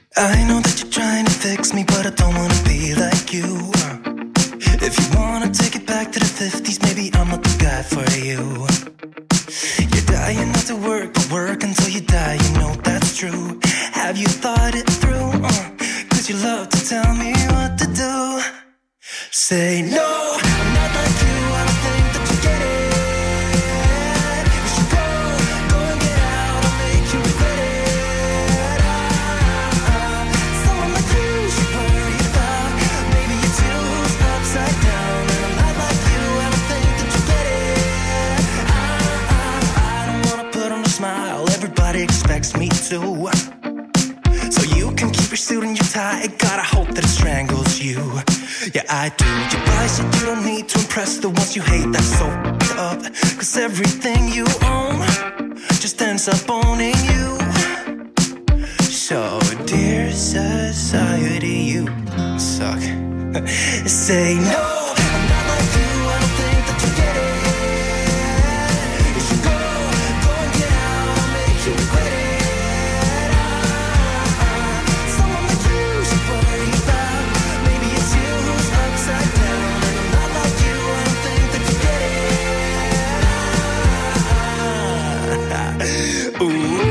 I know that you're trying to fix me, but I don't wanna be like you. If you wanna take it back to the 50s, maybe I'm not the guy for you. You're dying not to work, but work until you die, you know that's true. Have you thought it through? Cause you love to tell me what to do. Say no, I'm not like you, I don't think that you get it. You should go and get out, I'll make you regret it. Someone like you should worry about. Maybe it's you who's upside down. And I'm not like you, I don't think that you get it. I don't wanna put on a smile, everybody expects me to. So you can keep your suit and your tie, gotta hope that it strangles you. Yeah, I do. You buy shit you don't need to impress the ones you hate, that's so f***ed up. Cause everything you own just ends up owning you. So, dear society, you suck. Say no, I'm not like you, I don't think that you get it. You should go and get out, I'll make you regret it. Someone like you should worry about. Maybe it's you who's upside down. And I'm not like you, I don't think that you get it. Ooh.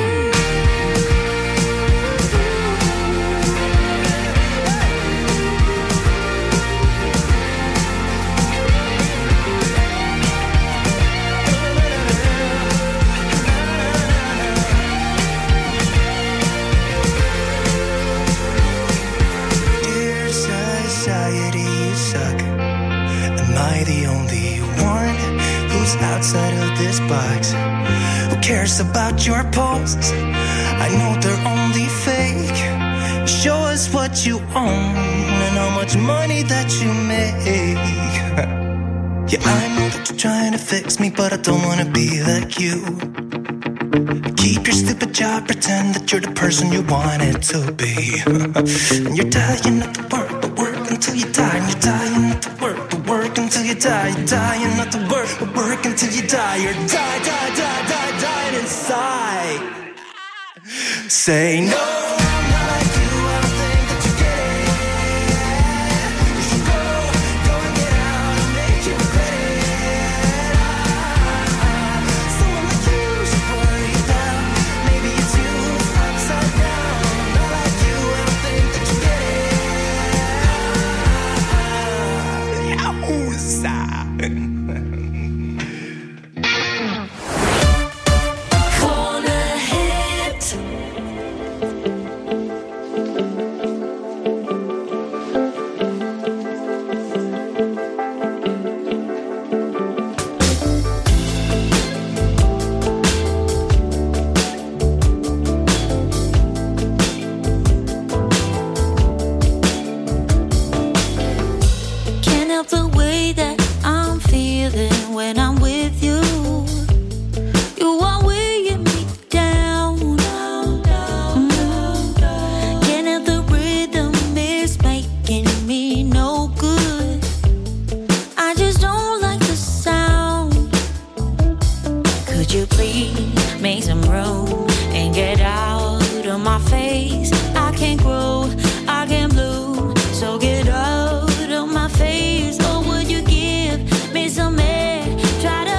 Dear society, you suck. Am I the only one who's outside of this box? Who cares about your posts? I know they're only fake. Show us what you own and how much money that you make. Yeah, I know that you're trying to fix me, but I don't wanna be like you. Keep your stupid job, pretend that you're the person you wanted to be. And you're dying not to work, but work until you die. And you're dying not to work, but work until you die. You're dying not to work, but work until you die. You're dying inside. Say no, I'm not like you, I don't think that you get it. You should go and get out, I'll make you regret it. Someone like you should worry about. Maybe it's you who's upside down. I'm not like you, I don't think that you get it. Yahooza. Corner hit. Can't help the way that I'm feeling when I'm with you. You are weighing me down. Can't help the rhythm, it's making me no good. I just don't like the sound. Could you please make some room and get out of my face? I can't grow, I can't bloom, so get out of my face. Or would you give me some air? Try to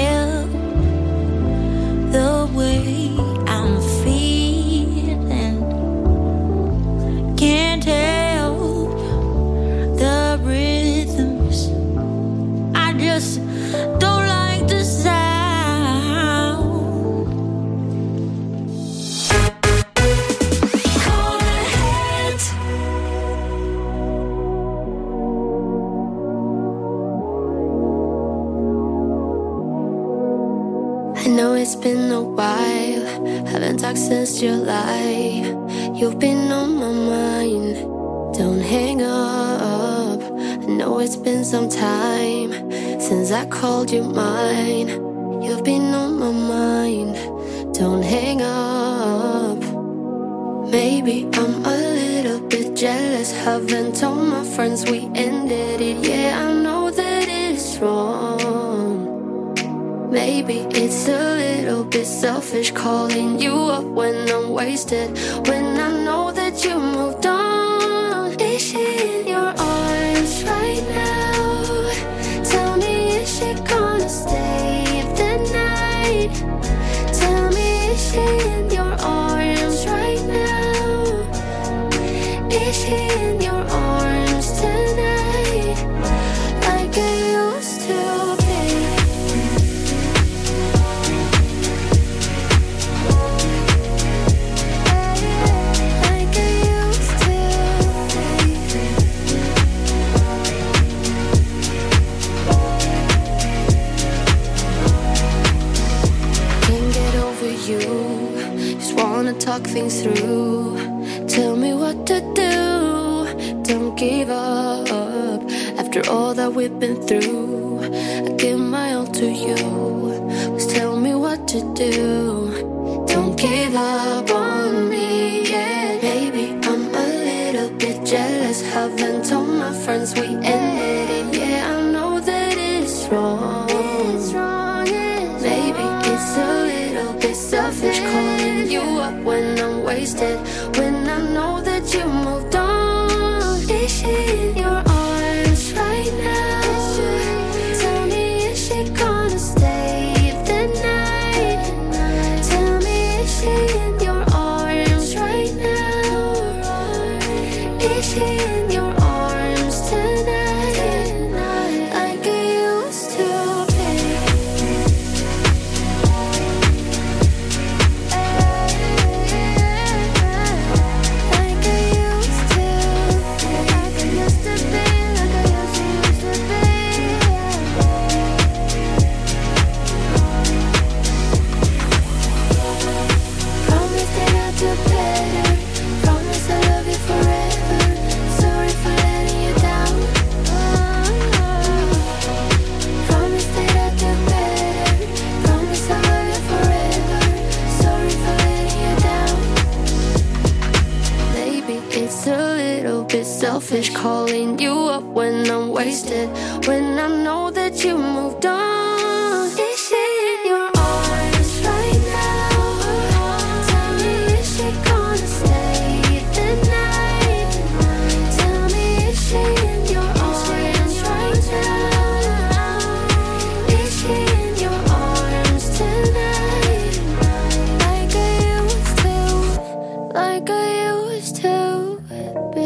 help the way I'm feeling. Can't help the rhythms. I just don't like the sound. I know it's been a while, haven't talked since July. You've been on my mind, don't hang up. I know it's been some time since I called you mine. You've been on my mind, don't hang up. Maybe I'm a little bit jealous, haven't told my friends we ended it. Yeah, I know that it's wrong. Maybe it's a little bit selfish calling you up when I'm wasted, when I know that you moved on. Is she in your arms right now? Tell me, is she gonna stay the night? Tell me, is she in your arms right now? Is she in your arms tonight? Like I used to be. Talk things through. Tell me what to do. Don't give up. After all that we've been through, I give my all to you. Just tell me what to do. Don't give up on me yet. Maybe I'm a little bit jealous, haven't told my friends we ended it. Yeah, I know that it's wrong. Maybe it's a little bit selfish calling you up when I'm wasted, when I know that you moved on. Is she in your arms right now? Tell me, is she gonna stay the night? Tell me, is she in your arms right now? Is she in your arms tonight? Like I used to be. Selfish calling you up when I'm wasted, when I know that you moved on. Is she in your arms right now? Tell me, is she gonna stay the night? Tell me, is she in your arms right now? Is she in your arms tonight? Like I used to, like I used to be.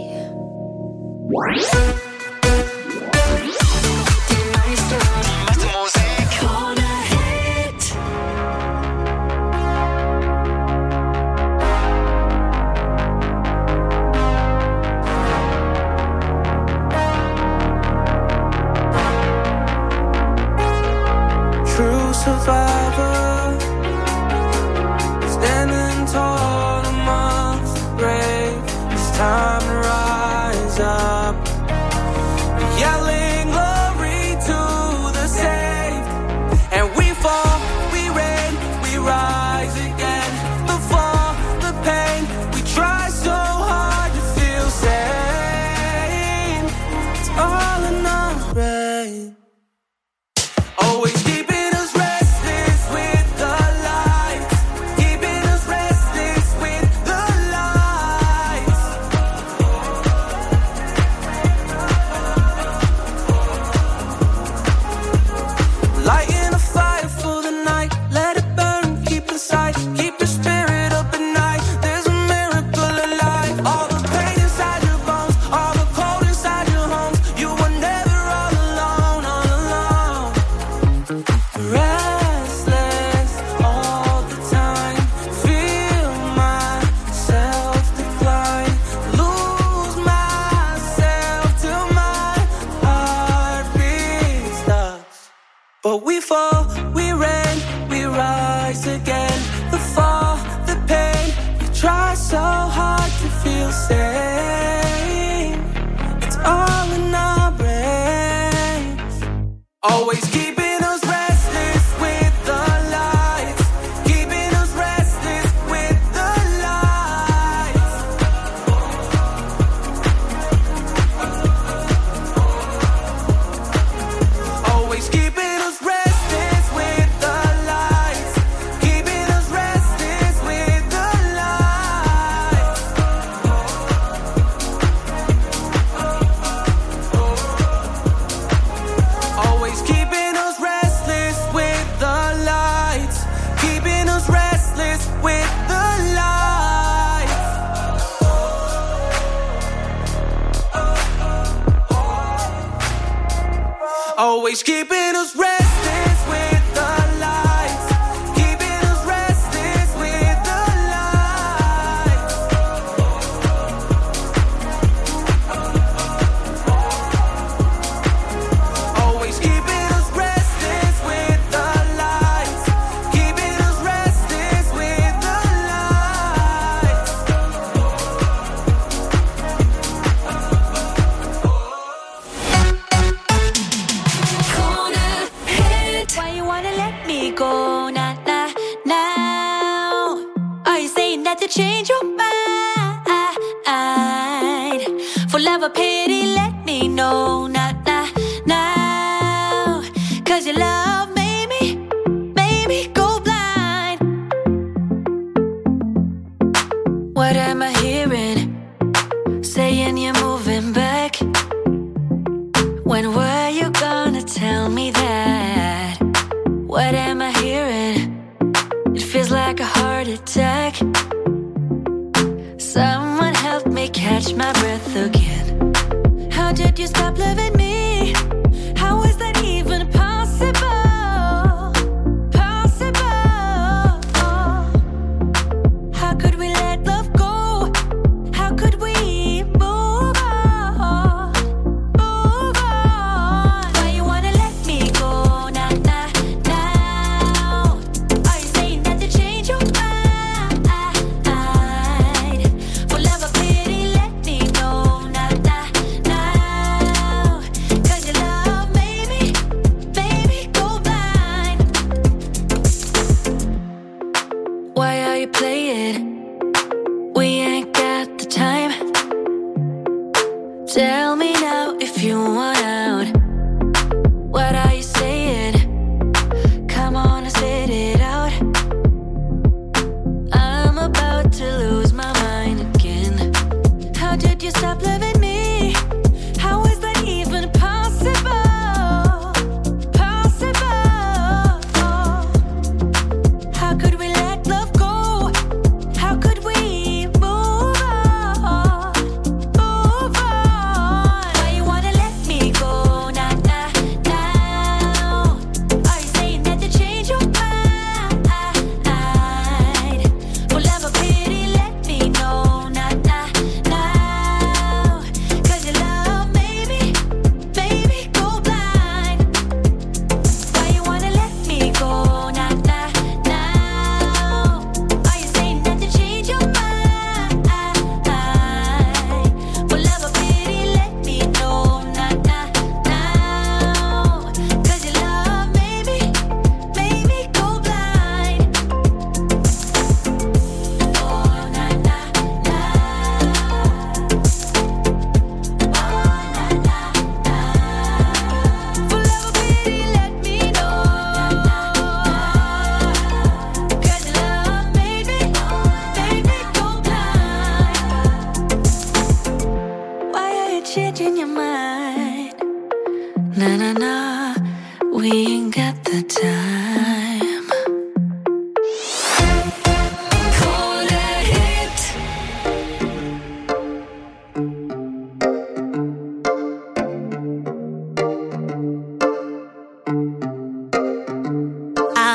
True survivor, standing tall amongst the brave. It's time to rise up, yelling glory to the saved. And we fall, we reign, we rise again. The fall, the pain, we try so hard to feel sane. It's all in our brain. Always keeping us restless with the lights, keeping us restless with the lights. Restless all the time, feel myself decline, lose myself till my heartbeat stops. But we fall, we ran, we rise again. The fall, the pain, we try so hard to feel sane. It's all in our brains, always keeping us restless with the lights, keeping us restless with the lights. Always keeping us restless with the lights, keeping us restless with the lights. Always keeping us restless with the lights, keeping us restless with the lights. Always keeping us restless with the lights, keeping us restless with the lights. Always keeping us restless with the lights, keeping us restless with the lights. Corner hit. Why you wanna let me go now, now, now? Are you saying that to change your mind? For love or pity, let me know now, now, now. 'Cause your love made me go blind. What am I hearing? Saying you're moving back. When were you gonna tell me that? What am I hearing? It feels like a heart attack. Someone help me catch my breath again. How did you stop loving me? How is that even possible? Possible. How could we let love go? How could we move on? Move on. Why you wanna let me go now, now, now? Are you saying that to change your mind? For love or pity, let me know now, now, now.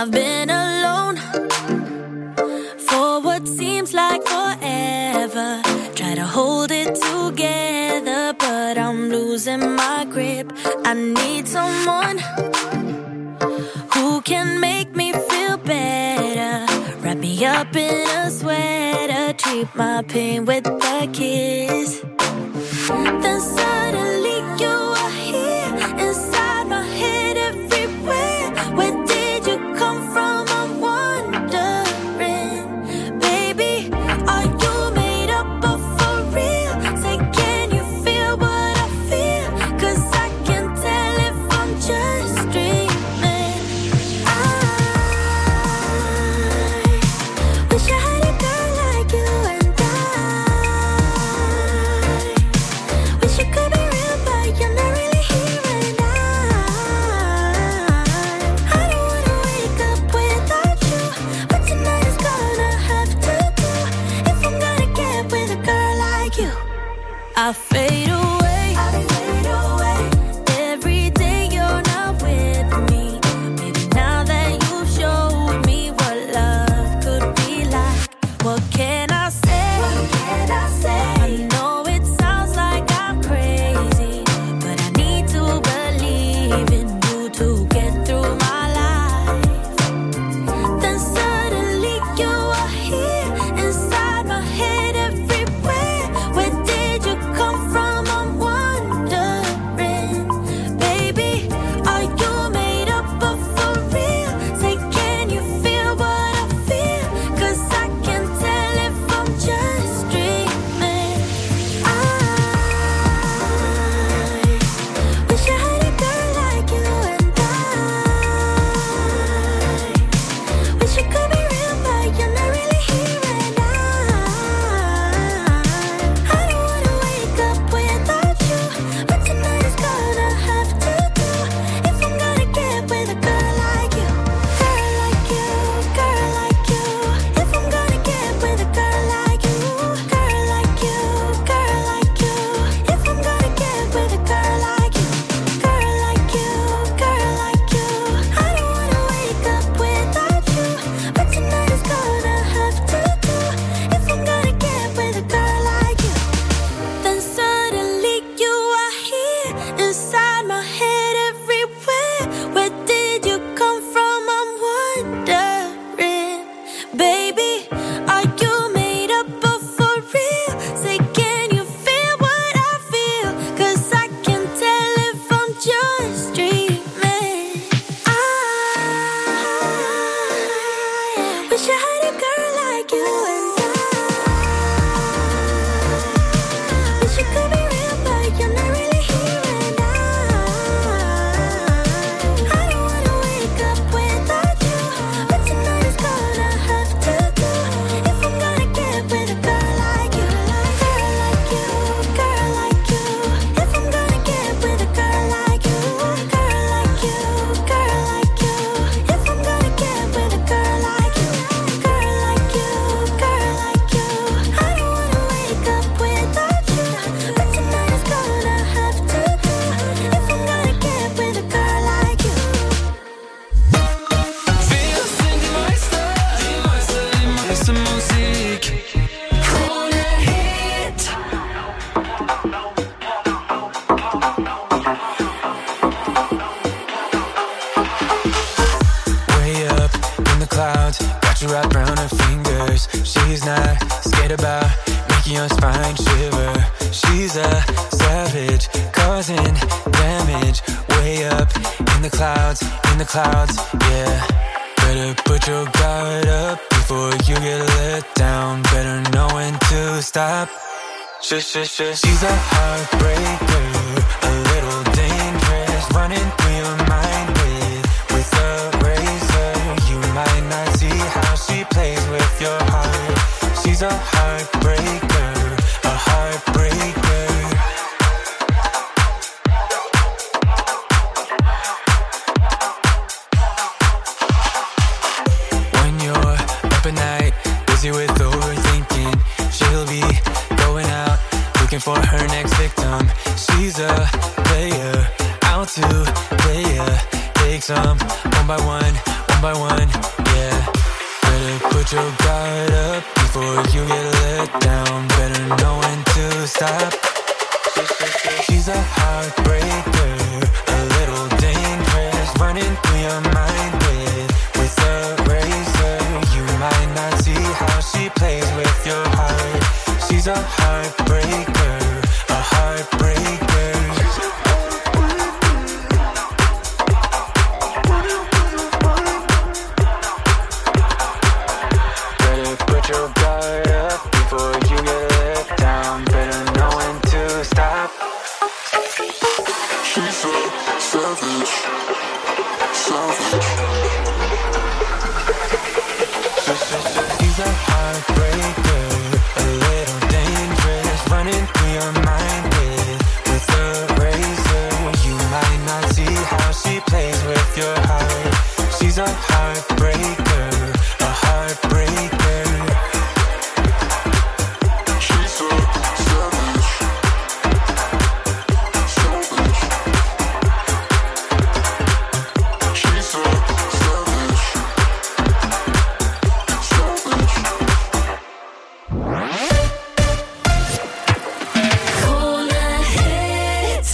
I've been alone for what seems like forever. Try to hold it together, but I'm losing my grip. I need someone who can make me feel better. Wrap me up in a sweater, treat my pain with a kiss. Then suddenly you are here, inside my head everywhere. Where did you come from? I'm wondering. Baby, are you made up of for real? Say, can you feel what I feel? 'Cause I can tell if I'm just dreaming. I wish I had a girl like you, and I wish you could be real, but you're not really here. And I don't wanna wake up without you. But tonight is gonna have to do if I'm gonna get with a girl like you. I fade away, every day you're not with me. Maybe now that you've showed me what love could be like, what can I say? I know it sounds like I'm crazy, but I need to believe in you to get through my life. Then suddenly you are here, inside my head everywhere. Where did you come from? I'm wondering. Baby, are you made up of for real? Say, can you feel what I feel? 'Cause I can tell if I'm just dreaming. I wish I had a girl like you, and I wish you could be real, but you're not really here. And I don't wanna wake up without you. But tonight is gonna have to do if I'm gonna get with a girl like you. Girl like you, girl like you. If I'm gonna get with a girl like you. Girl like you, girl like you. If I'm gonna get with a girl like you. Girl like you, girl like you. I don't wanna wake up without you. But tonight is gonna have to do if I'm gonna get with a girl like you. Then suddenly you are here, inside my head everywhere. Where did you come from? I'm wondering. Baby, are you made up of for real? Say, can you feel what I feel? 'Cause I can tell if I'm just dreaming. I wish I had a girl like you, and I wish you could be real, but you're not really here. And I don't wanna wake up without you. But tonight is gonna have to do if I'm gonna get with a girl like you. Girl like you, girl like you. If I'm gonna get with a girl like you. Girl like you, girl like you. If I'm gonna get with a girl like you. Girl like you, girl like you. I don't wanna wake up without you. But tonight is gonna have to do if I'm gonna get with a girl like you. Beste Musik. Krone Hit. Way up in the clouds, got you wrapped around her fingers. She's not scared about making your spine shiver. She's a savage, causing damage. Way up in the clouds, yeah. Better put your guard up before you get let down. Better know when to stop. She's a heartbreaker, a little dangerous, running through your mind with a razor. You might not see how she plays with your heart. She's a heartbreaker, a heartbreaker. When you're up at night, busy with overthinking, she'll be going out looking for her next victim. She's a player, out to play ya. Takes them one by one by one, yeah. Better put your guard up before you get let down. Better know when to stop. She's a heartbreaker, a little dangerous, running through your mind with a razor. You might not see how she plays with your heart. She's a heartbreaker, a heartbreaker. Better put your guard up before you get let down. Better know when to stop. She's a savage, savage. She's a heartbreaker, a little dangerous, running through your mind with a razor. You might not see how she plays with your heart. She's a heartbreaker, a heartbreaker. She's a savage, savage. She's a savage, savage. Corner hit.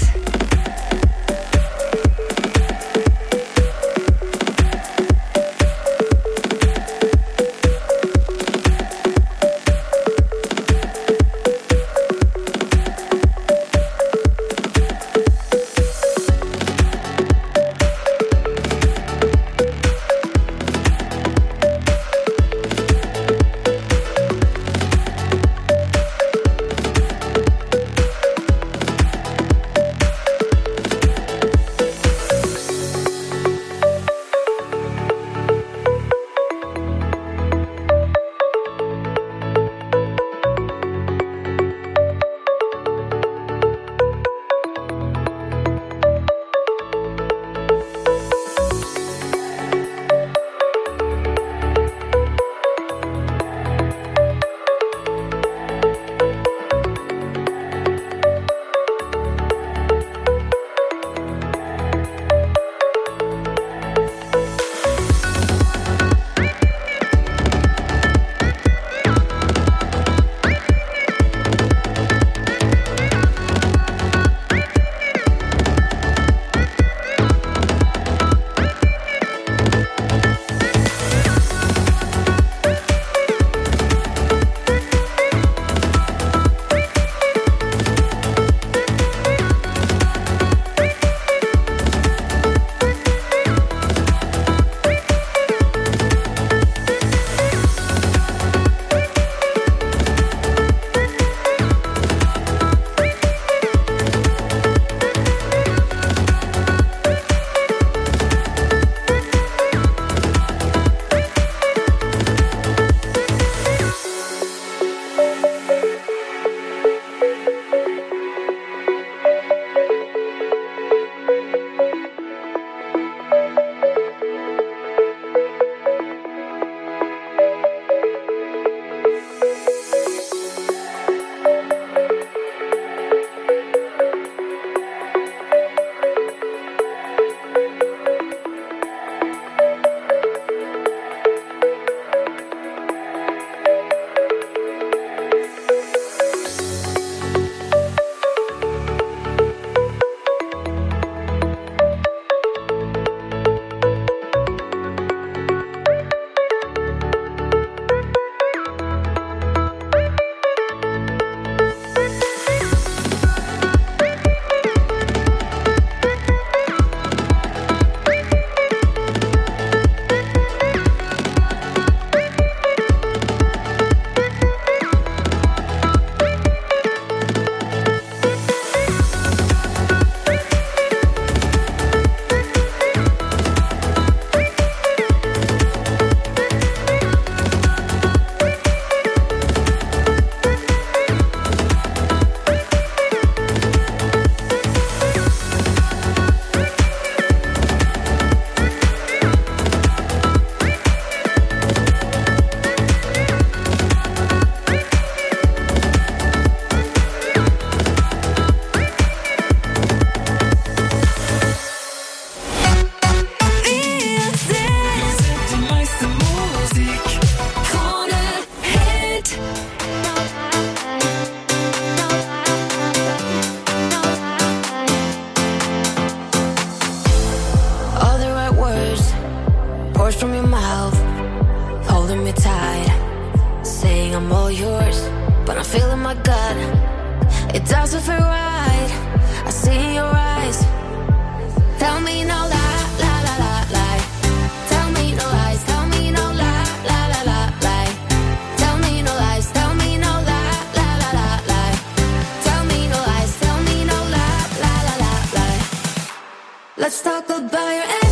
from your mouth, holding me tight, saying I'm all yours, but I'm feeling my gut. It doesn't feel right. I see in your eyes. Tell me no lie, lie, lie, lie, lie. Tell me no lies. Tell me no lie, lie, lie, lie, lie. Tell me no lies. Tell me no lie, lie, lie, lie, lie. Tell me no lies. Tell me no lie, lie, lie, lie, lie. Let's talk about your ex.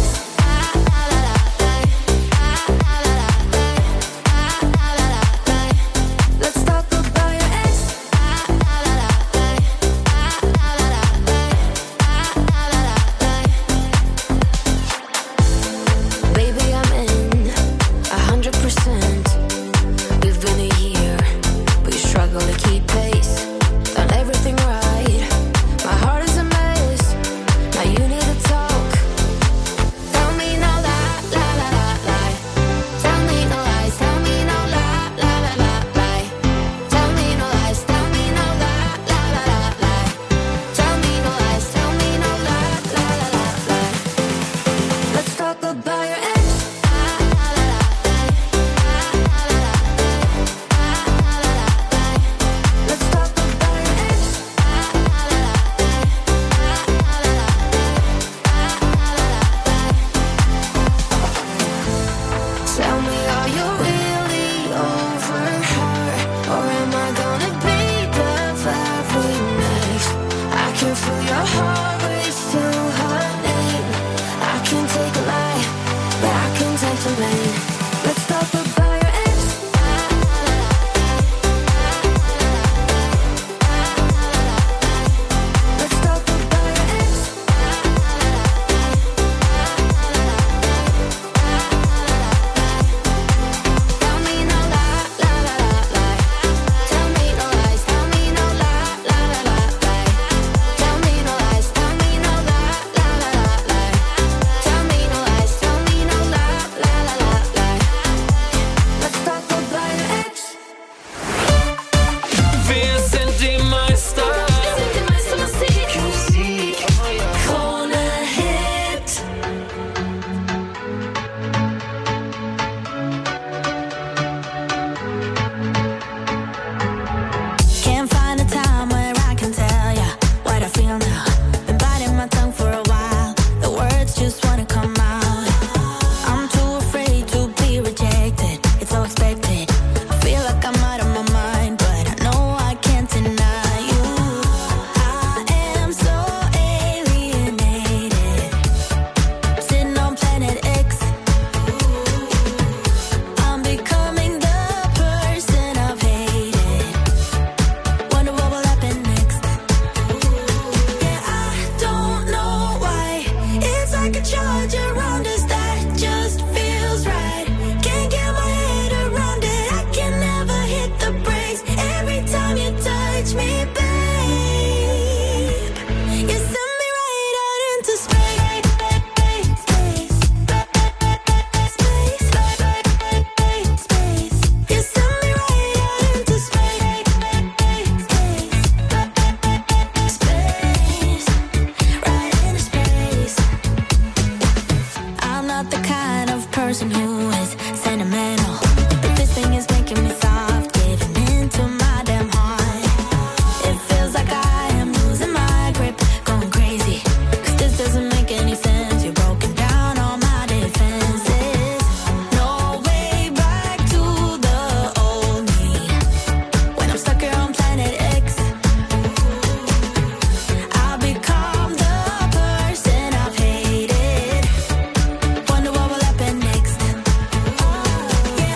Yeah.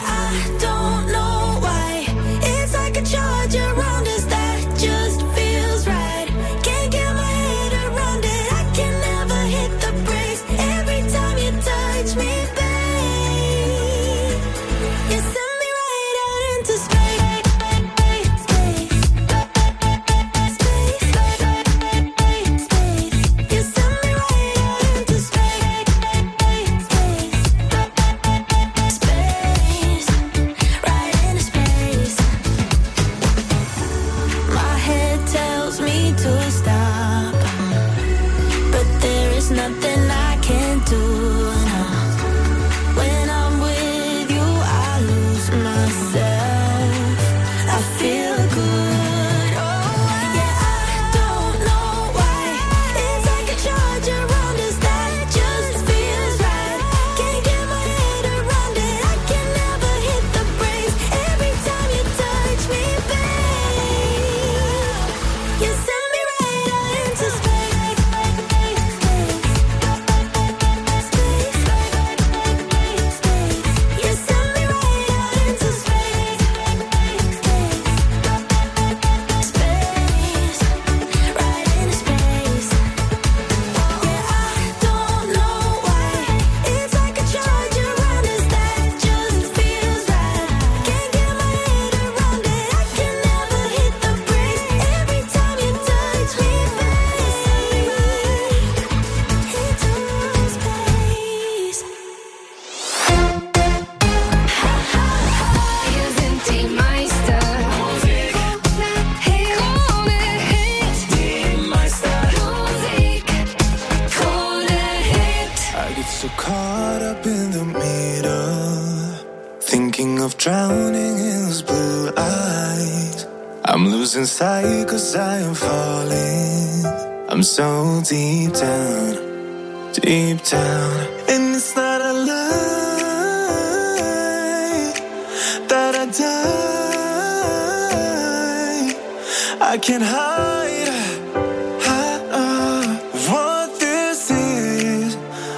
thinking of drowning in those blue eyes. I'm losing sight 'cause I am falling. I'm so deep down, deep down. And it's not a lie that I die. I can't hide what this is.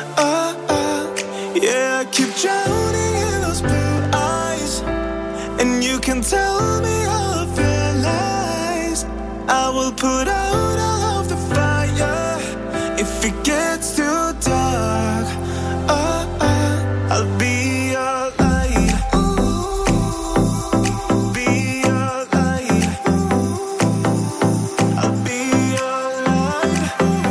Yeah, I keep drowning in those blue eyes, and you can tell me all of your lies. I will put out all of the fire if it gets too dark. I'll be your light. Be your light. I'll be your light.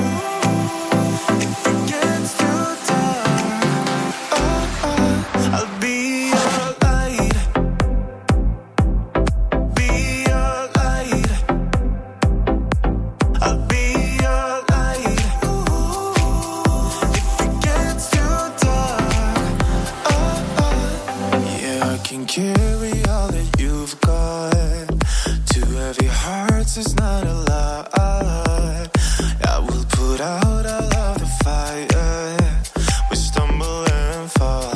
If it gets too dark, I'll be your light. Be your light. I'll be your light. If it gets too dark, yeah, I can carry all that you've got. Two heavy hearts is not a lot. I will put out all of the fire. We stumble and fall.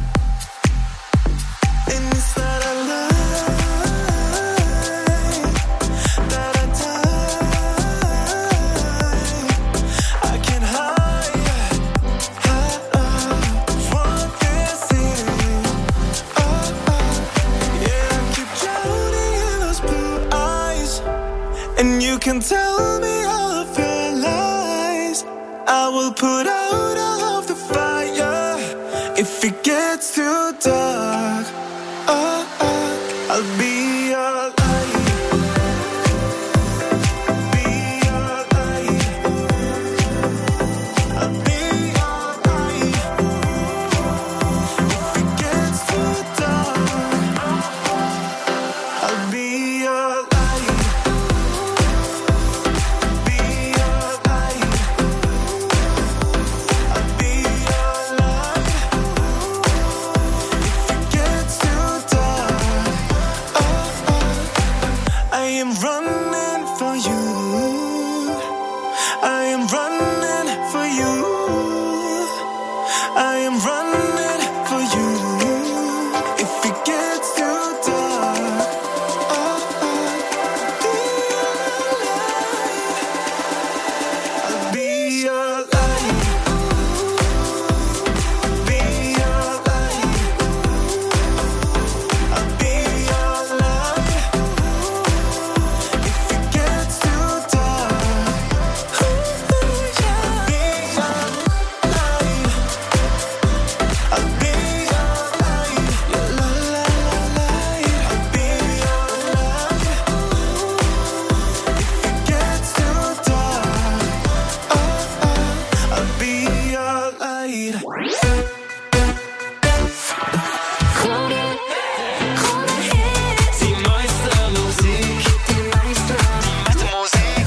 And it's not a lie that I die. I can't hide what this is. Yeah, I keep drowning in those blue eyes, and you can tell me all of your lies. I will put out all of the fire if it gets too dark. I'll be your light. Be your light. I'll be your light. If it gets too dark, I'll be your light. Be your light. I'll be your light. If it gets too dark, I am running for you. I am running for you. I am running for you. If it gets too dark, I'll be your light. Be your light. I'll be your light. If it gets too dark, I'll be your light. I'll be your light. Your light. I'll be your light. If it gets too dark, I'll be your light. Die meiste Musik. Die meiste Musik.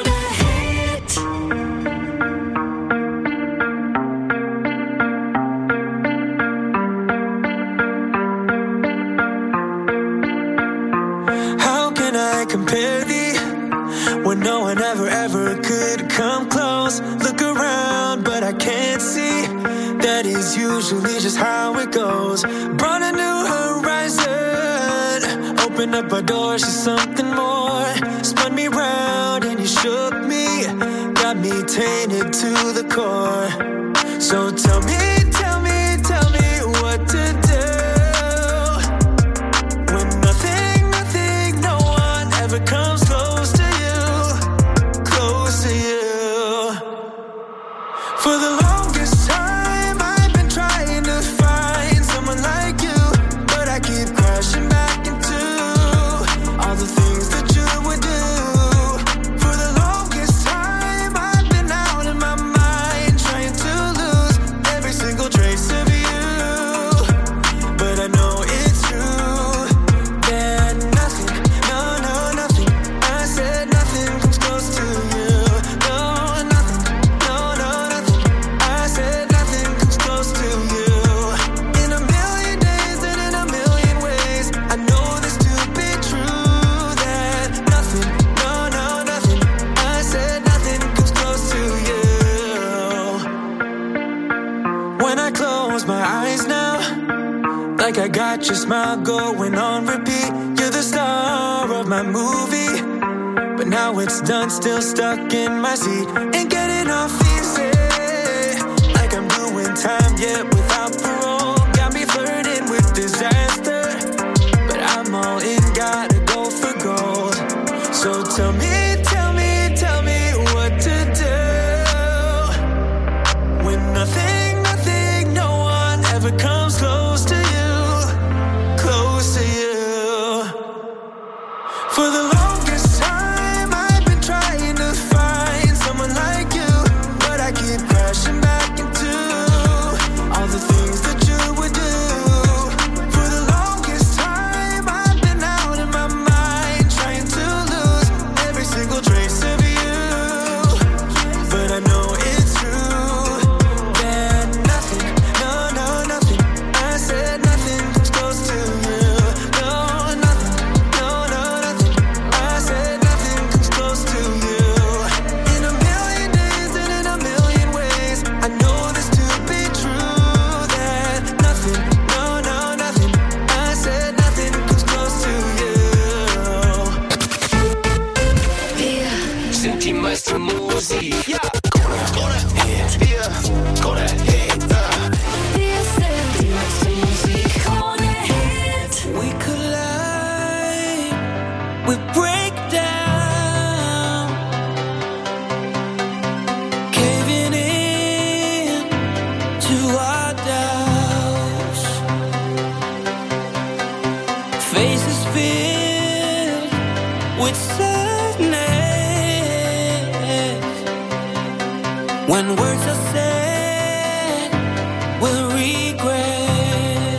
How can I compare thee when no one ever could come close? Look around, but I can't see. That is usually just how it goes. Brought a new horizon. Opened up a door to something more. Spun me round and you shook me. Got me tainted to the core. So tell me what to do. When nothing, no one ever comes close to you, close to you. For the longest time, I've been trying to find someone like you, but I keep crashing back into all the things that you would do. For the longest time, I've been out of my mind, trying to lose every single got your smile going on repeat. You're the star of my movie, but now it's done, still stuck in my seat. Ain't getting off easy, like I'm doing time yet without parole. Got me flirting with disaster, but I'm all in, gotta go for gold. So tell me what to do when nothing, no one ever comes close to you, close to you. For the longest time I've been trying to find someone like you, but I keep crashing back into all the things that you would do. For the longest time I've been out of my mind, trying to lose every single trace of you, but I know it's true that nothing, no, nothing, I said nothing comes close to you. No, nothing, no, nothing, I said nothing comes close to you. In a million days and in a million ways, I know this to be true, that nothing, no, nothing, I said nothing comes close to you. Senti maestro musica. We collide, we break down, caving in to our doubts. Faces filled with sadness. When words are said, we'll regret.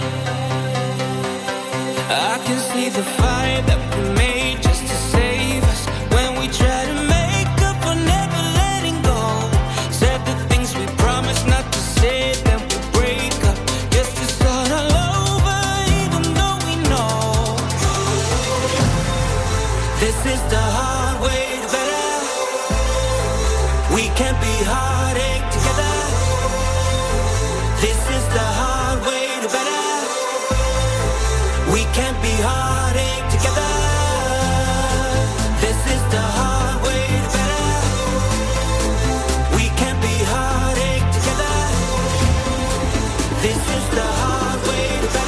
I can see the fire that we made just to save us. When we try to make up for never letting go, said the things we promised not to say, then we break up just to start all over, even though we know this is the hard way to better. We can't be heartache together. This is the hard way to better. We can't be heartache together. This is the hard way to better. We can't be heartache together. This is the hard way to better.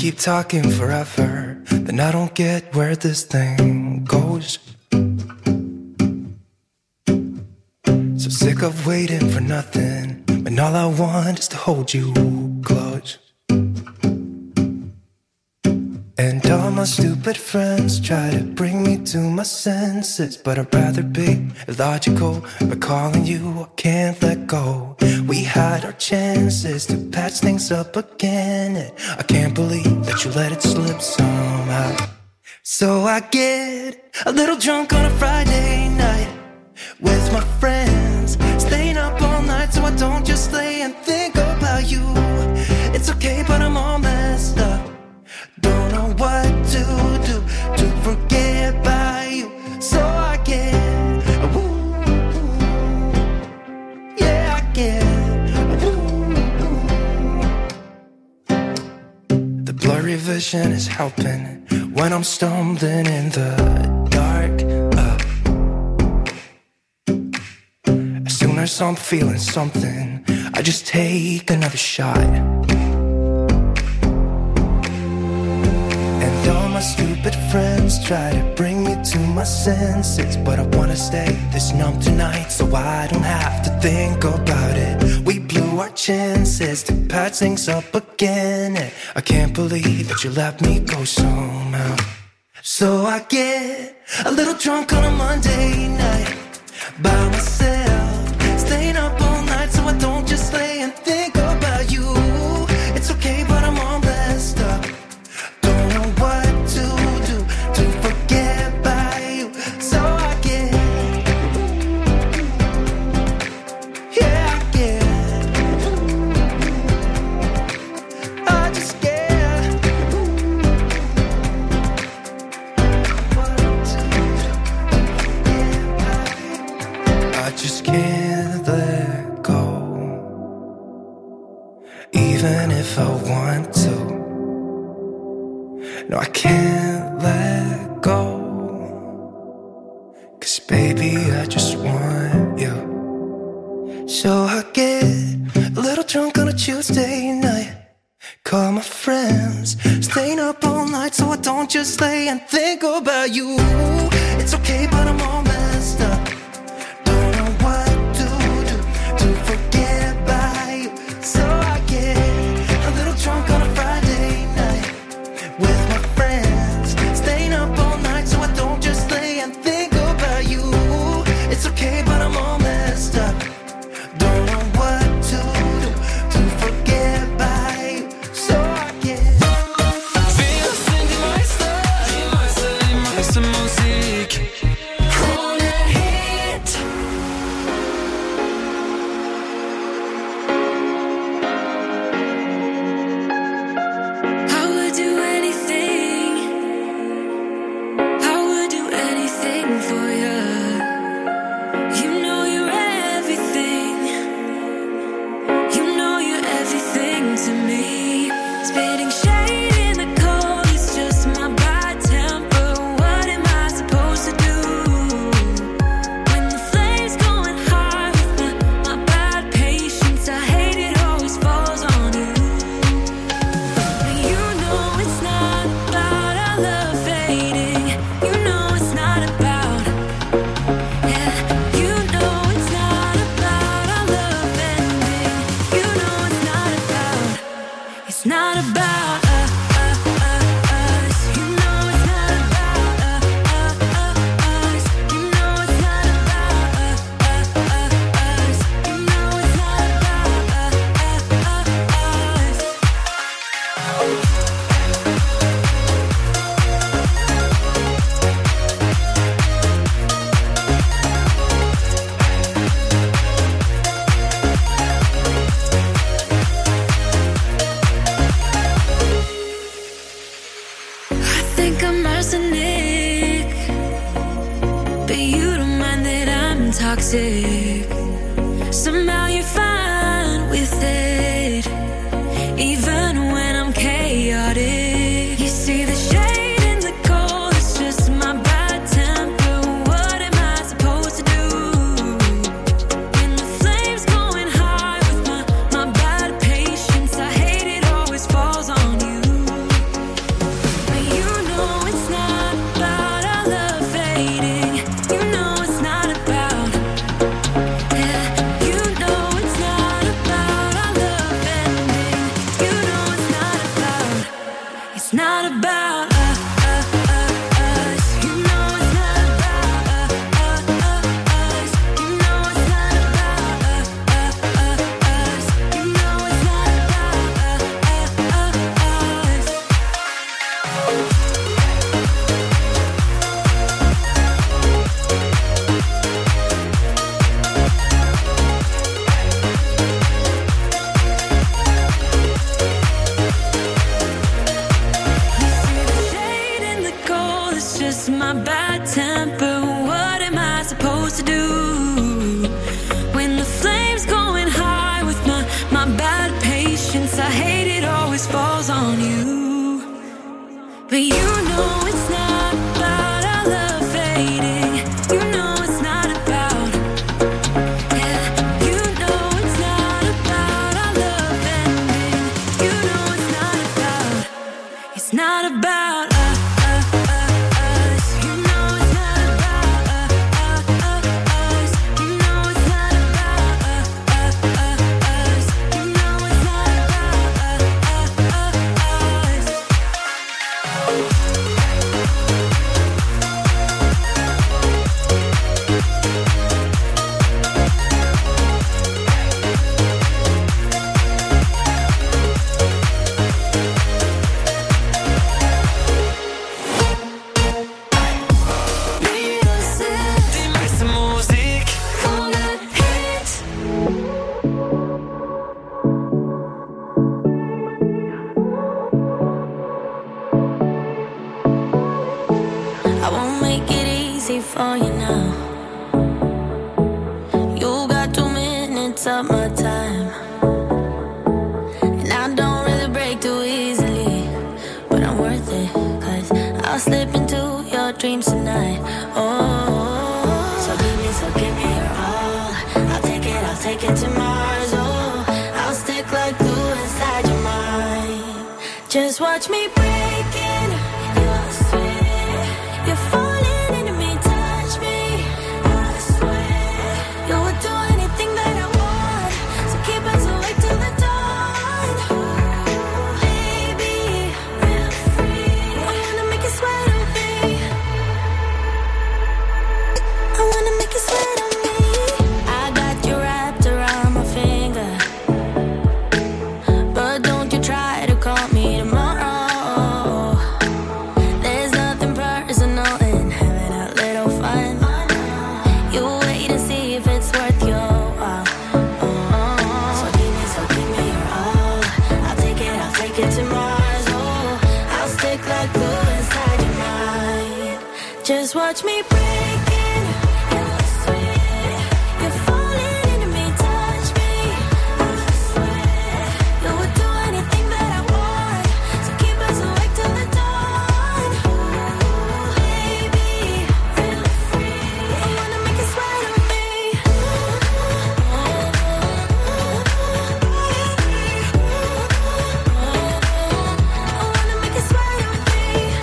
keep talking forever, then I don't get where this thing goes. So sick of waiting for nothing, when all I want is to hold you close. And all my stupid friends try to bring me to my senses, but I'd rather be illogical. But calling you, I can't let go. We had our chances to patch things up again, and I can't believe that you let it slip somehow. So I get a little drunk on a Friday night with my friends, staying up all night so I don't just lay and think about you. It's okay, but I'm all messed up. Don't know what to do to forget about you. So I get woo, yeah, I get woo. The blurry vision is helping when I'm stumbling in the dark. As soon as I'm feeling something, I just take another shot. My stupid friends try to bring me to my senses, but I wanna stay this numb tonight so I don't have to think about it. We blew our chances to patch things up again, and I can't believe that you let me go somehow. So I get a little drunk on a Monday night by myself, staying up all night so I don't just lay and think about you. It's okay, but I'm all messed up. Don't know what to forget about you. So I get, yeah, I get, I just get what to forget about you. I just can't let go, even if I want to. No, I can't let go, 'cause baby, I just want you. So I get a little drunk on a Tuesday night, call my friends, staying up all night so I don't just lay and think about you. It's okay, but I'm all messed up. Don't know what to do to forget about you. So I get a little drunk on a Friday night with my friends, staying up all night so I don't just lay and think about you. It's okay, but I'm all messed up. Don't know what to do to forget about you. So I get Feelsen die meiste Musik. Krone Hit. I would do anything. I would do anything for you. You know you're everything. You know you're everything to me. Spitting shade in the cold, it's just my bad temper. What am I supposed to do? When the flame's going high with my bad patience, I hate it always falls on you. And you know it's not about our love fading. You know it's not about, yeah. You know it's not about our love ending. You know it's not about, it's not about us. You know it's not about us. You know it's not about us. You know it's not about us. I think I'm arsenic, but you don't mind that I'm toxic. Somehow you're fine with it, even when I'm chaotic. You see the shade in the cold, it's just my bad temper. What am I supposed to do? When the flame's going high with my bad patience, I hate it always falls on you. But you know it's not about our love fading. You know it's not about, yeah. You know it's not about our love ending. You know it's not about, it's not about us. You know it's not about us. You know it's not about us. You know it's not about us. Die beste Musik. I won't make it easy for you now. You got 2 minutes of my time, and I don't really break too easily, but I'm worth it, 'cause I'll slip into your dreams tonight. Oh, so give me your all. I'll take it to Mars. Oh, I'll stick like glue inside your mind. Just watch me breaking your sweat. You're falling into me, touch me. I swear you would do anything that I want, so keep us awake till the dawn. Baby, feel free. I wanna make you sweat on me. I wanna make you sweat on me. I got you wrapped around my finger, but don't you try to call me tomorrow. There's nothing personal in having a little fun. You wait and see if it's worth your while. So give me your all. I'll take it to Mars. Oh, I'll stick like glue inside your mind. Just watch me breaking your sweat. You're falling into me, touch me. I swear you would do anything that I want, so keep us awake till the dawn. Baby, feel free. I wanna make you sweat on me. I wanna make you sweat on me.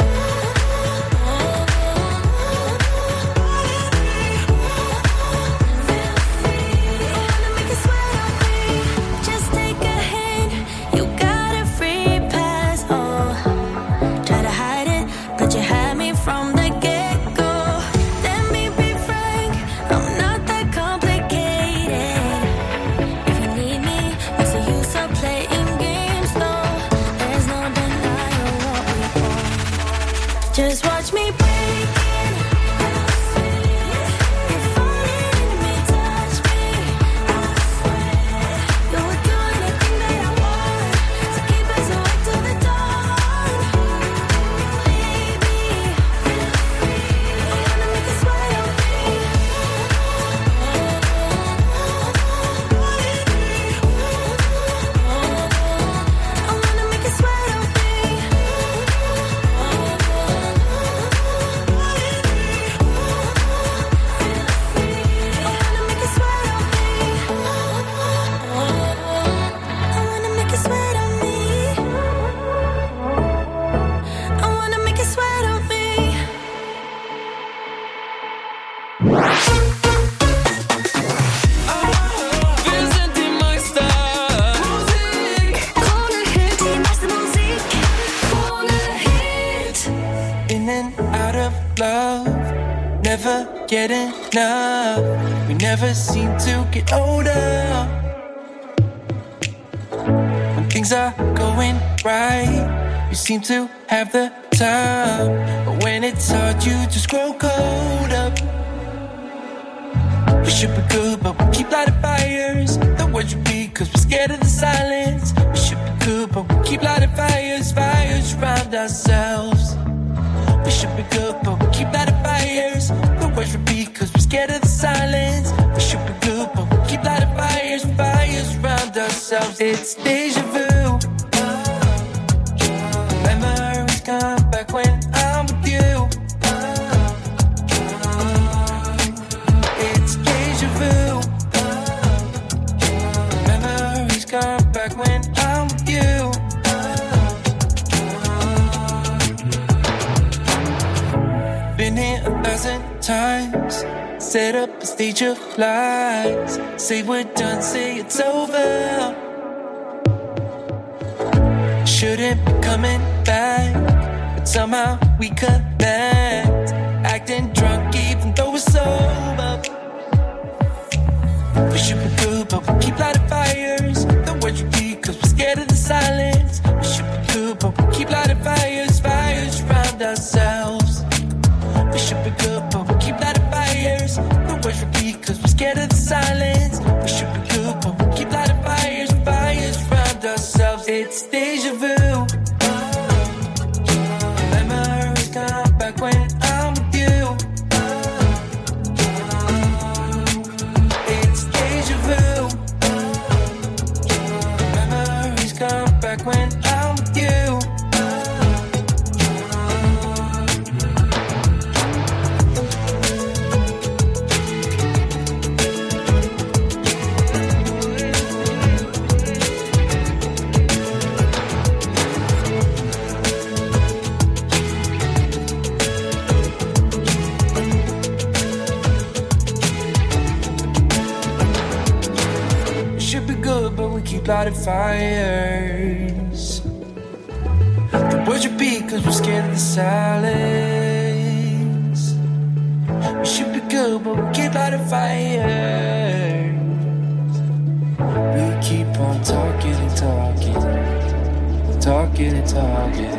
Just take a hint, you got a free pass. Oh, try to hide it, but you had me from the get-go. Let me be frank, I'm not that complicated. If you need me, what's the use of playing games though? There's no denying what we want. Just watch me breaking your sweat. You're falling into me, touch me. I swear you would do anything that I want, so keep us awake till the dawn. Baby, feel free. I wanna make you sweat on me. I wanna make you sweat on me. never get enough. We never seem to get older. When things are going right, you seem to have the time. But when it's hard, you just grow cold up. We should be good, but we keep lighting fires. The words repeat, cause we're scared of the silence. We should be good, but we keep lighting fires, fires around ourselves. We should be good, but we keep lighting fires. The words repeat, cause we're scared of the silence. We should be good, but we keep lighting fires, fires around ourselves. It's deja vu. Memories come back when set up a stage of lies. Say we're done, say it's over. Shouldn't be coming back, but somehow we connect. Acting drunk even though we're sober. We should be good, but we keep lighting fires. The words repeat cause we're scared of the silence. We should be good, but we keep lighting fires. Fires around ourselves. We should be good, but we keep lighting fires. The words repeat cause we're scared of the silence. We should be good, but we keep lighting fires. Fires around ourselves. It's deja vu. Memories come back when I'm with you. It's deja vu. Memories come back when I'm with you. Keep lighting fires. The words repeat cause we're scared of the silence. We should be good but we keep lighting fires. We keep on talking and talking, talking and talking.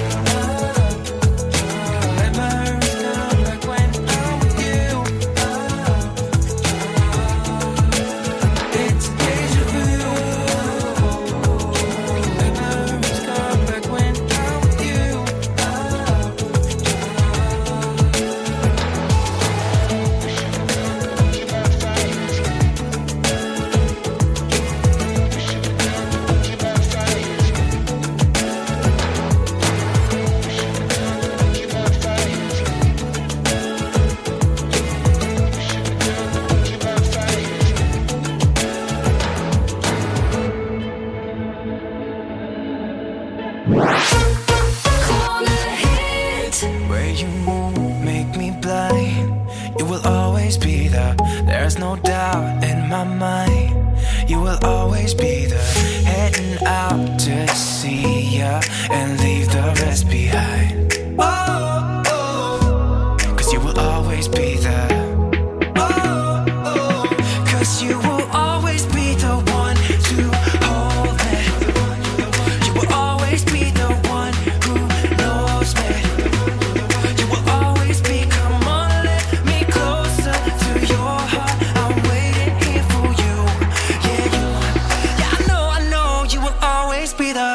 There's no doubt in my mind. You will always be there, heading out to see ya and leave the rest behind. Oh, oh, cause you will always be there. Oh, oh, cause you will always be the one to hold me. You will always be the one who knows me. You will always be, come on, let me closer to your heart. I'm waiting here for you. Yeah, you. Yeah, I know you will always be the.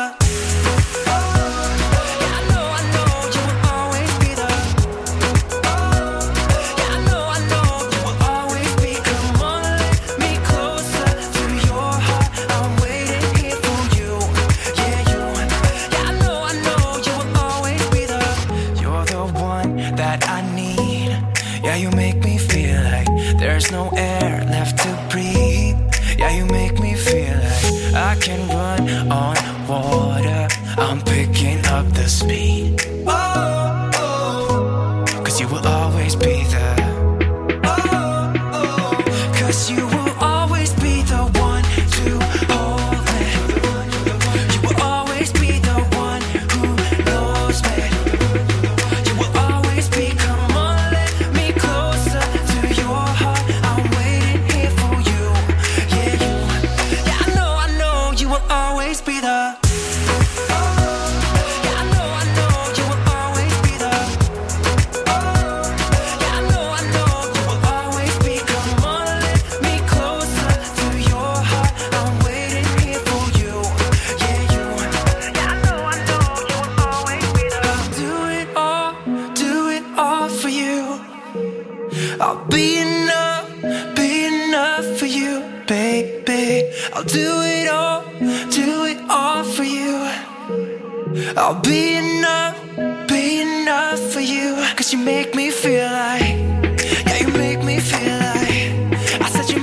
There's no air left to breathe. Yeah, you make me feel like I can run on water. I'm picking up the speed. Oh, oh, cause you will always be there. Oh, oh, cause you will always be the one to hold me. You will always be the one who knows me. You will always be, come on, let me closer to your heart. Always be the. Yeah, I know you will always be the. Yeah, I know you will always be. Come on, let me closer to your heart. I'm waiting here for you. Yeah, you. Yeah, I know you will always be the. I'll do it all for you. I'll be enough for you, baby. I'll do it all for you. I'll be enough for you. Cause you make me feel like